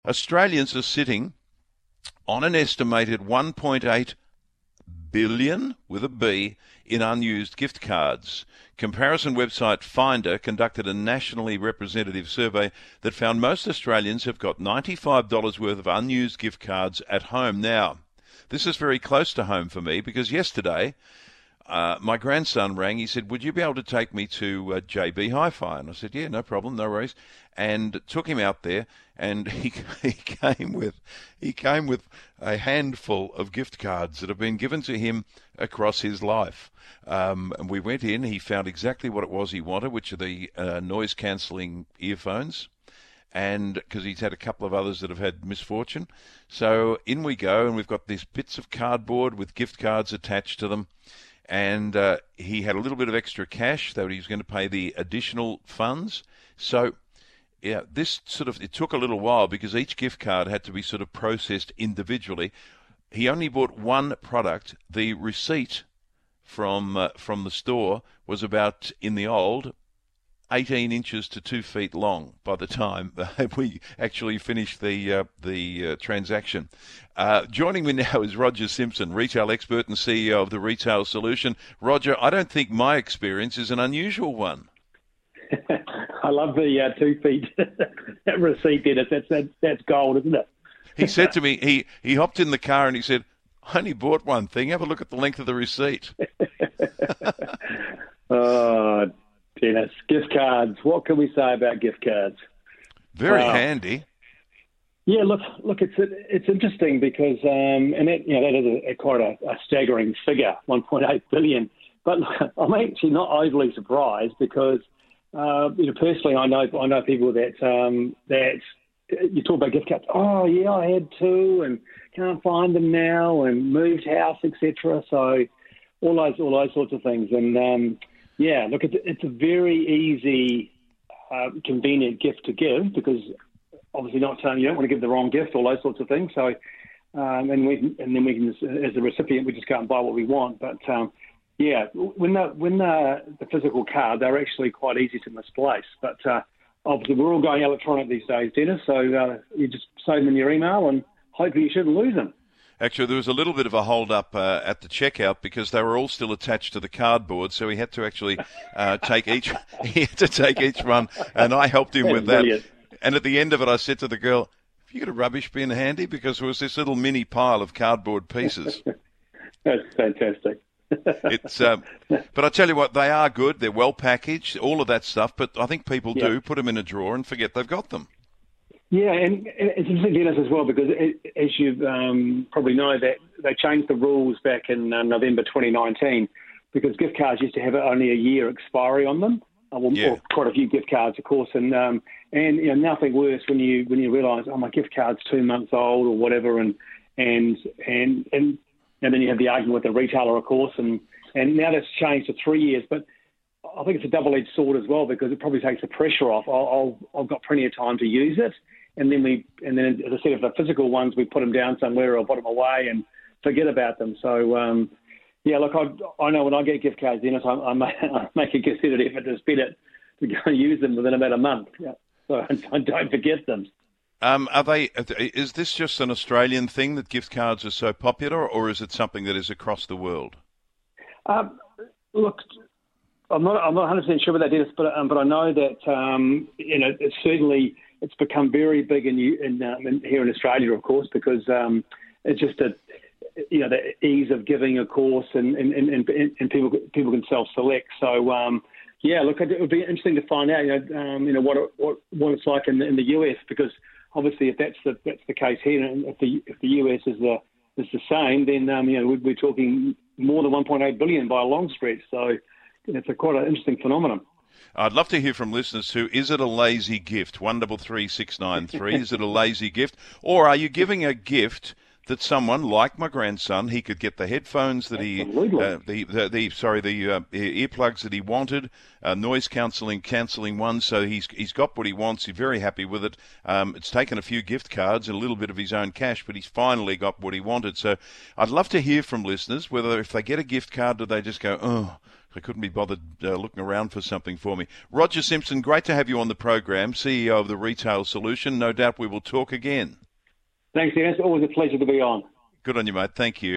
Australians are sitting on an estimated 1.8 billion, with a B, in unused gift cards. Comparison website Finder conducted a nationally representative survey that found most Australians have got $95 worth of unused gift cards at home. Now, this is very close to home for me because yesterday my grandson rang. He said, would you be able to take me to JB Hi-Fi? And I said, yeah, no problem, no worries. And took him out there, and he came with a handful of gift cards that have been given to him across his life. And we went in. He found exactly what it was he wanted, which are the noise-cancelling earphones, and because he's had a couple of others that have had misfortune. So in we go, and we've got these bits of cardboard with gift cards attached to them. And he had a little bit of extra cash that he was going to pay the additional funds. So, yeah, it took a little while because each gift card had to be sort of processed individually. He only bought one product. The receipt from the store was about, in the old, 18 inches to 2 feet long by the time we actually finished the transaction. Joining me now is Roger Simpson, retail expert and CEO of the Retail Solution. Roger, I don't think my experience is an unusual one. I love the 2 feet receipt, Dennis. That's gold, isn't it? He said to me, he hopped in the car and he said, I only bought one thing. Have a look at the length of the receipt. Oh, Dennis, gift cards. What can we say about gift cards? Very handy. Yeah, look, it's interesting because, that is quite a staggering figure, 1.8 billion. But look, I'm actually not overly surprised because, personally, I know people that you talk about gift cards. Oh, yeah, I had two and can't find them now, and moved house, etc. So all those sorts of things. And look, it's a very easy, convenient gift to give because obviously you don't want to give the wrong gift, all those sorts of things. So, and then we can, as a recipient, we just go and buy what we want. But when the physical card, they're actually quite easy to misplace. But obviously we're all going electronic these days, Dennis. So you just save them in your email and hopefully you shouldn't lose them. Actually, there was a little bit of a hold-up at the checkout because they were all still attached to the cardboard, so he had to actually take each one, and I helped him with that. Brilliant. And at the end of it, I said to the girl, have you got a rubbish bin handy? Because there was this little mini pile of cardboard pieces. That's fantastic. But I tell you what, they are good. They're well packaged, all of that stuff, but I think people do put them in a drawer and forget they've got them. Yeah, and it's interesting, Dennis, as well, because as you probably know, that they changed the rules back in November 2019 because gift cards used to have only a year expiry on them, or quite a few gift cards, of course, and nothing worse when you realise, my gift card's 2 months old or whatever, and then you have the argument with the retailer, of course, and now that's changed to 3 years, but I think it's a double-edged sword as well because it probably takes the pressure off. I've got plenty of time to use it. And then, as I said, if the physical ones, we put them down somewhere or put them away and forget about them. So, look, I know when I get gift cards, Dennis, I make a considered effort to spend it to go and use them within about a month. Yeah. So I don't forget them. Is this just an Australian thing that gift cards are so popular, or is it something that is across the world? Look, I'm not 100% sure about that, Dennis, but I know that it's certainly. It's become very big here in Australia, of course, because it's just the ease of giving, of course, and people can self-select. So look, it would be interesting to find out, what it's like in the US, because obviously if that's the case here, and if the US is the same, then we're talking more than 1.8 billion by a long stretch. So it's quite an interesting phenomenon. I'd love to hear from listeners who, is it a lazy gift? 133693, is it a lazy gift? Or are you giving a gift that someone, like my grandson, he could get the headphones that the earplugs that he wanted, noise cancelling ones, so he's got what he wants, he's very happy with it. It's taken a few gift cards and a little bit of his own cash, but he's finally got what he wanted. So I'd love to hear from listeners whether if they get a gift card, do they just go, oh, I couldn't be bothered looking around for something for me. Roger Simpson, great to have you on the program, CEO of the Retail Solution. No doubt we will talk again. Thanks, Dennis. Always a pleasure to be on. Good on you, mate. Thank you.